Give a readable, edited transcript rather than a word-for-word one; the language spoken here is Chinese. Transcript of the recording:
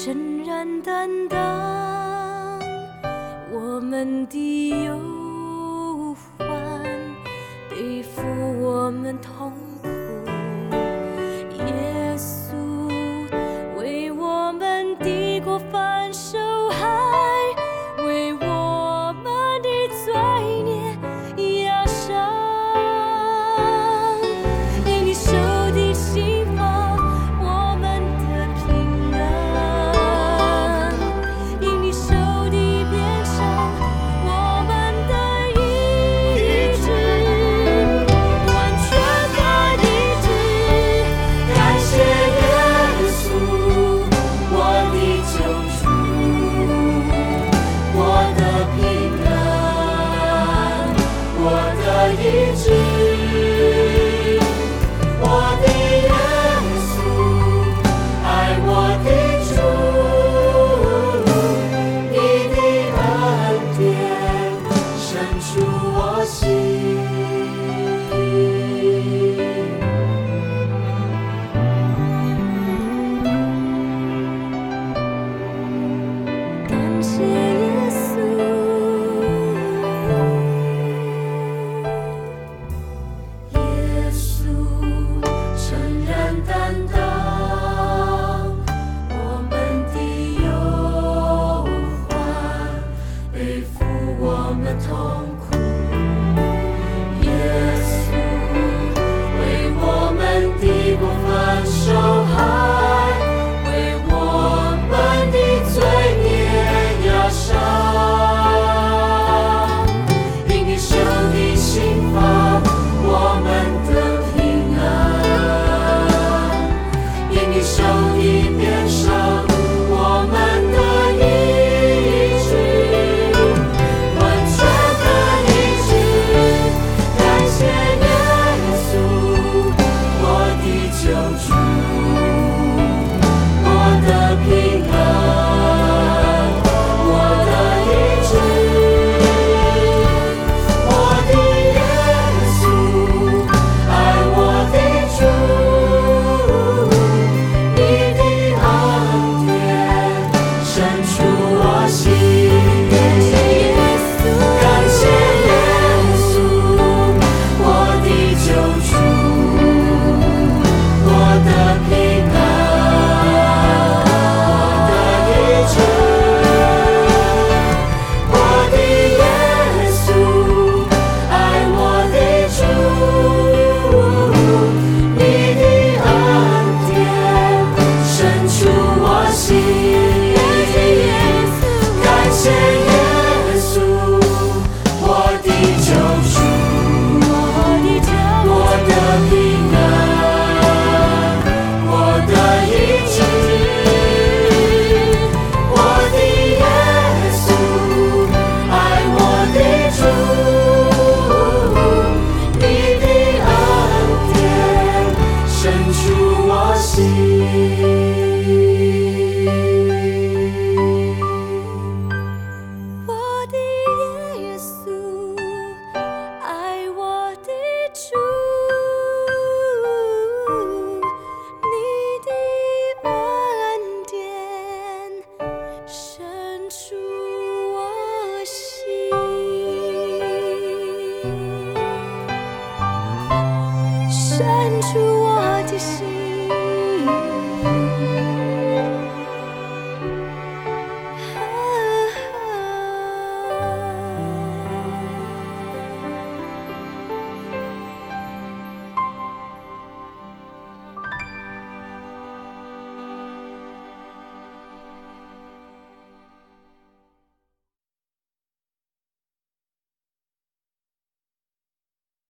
诚然担当我们的忧患，背负我们痛苦。耶稣为我们的过犯受害，为我们的罪孽压伤。因你受的刑罚，我们得平安；因你受的鞭伤，我们得医治，完全的医治。感谢耶稣，我的救主，我的平安，我的医治。我的耶稣，爱我的主，你的恩典深处我心。感谢耶稣，耶稣诚然担当我们的忧患，背负我们痛苦。耶稣为我们的过犯受害，为我们的罪孽压伤。因你受的刑罚，我们得平安；因你受的鞭伤，我们得医治，完全的医治。感谢耶稣，我的救主，我的平安，我的医治。我的耶稣，爱我的主，你的恩典深处我心。感谢耶稣，我的救主，我的平安，我的医治。我的耶稣，爱我的主，你的恩典深处我心。感谢耶稣，我的救主，我的平安，我的医治。我的耶稣，爱我的主，你的恩典深处我心。我的耶稣，爱我的主，你的恩典深处我心，深处我的心。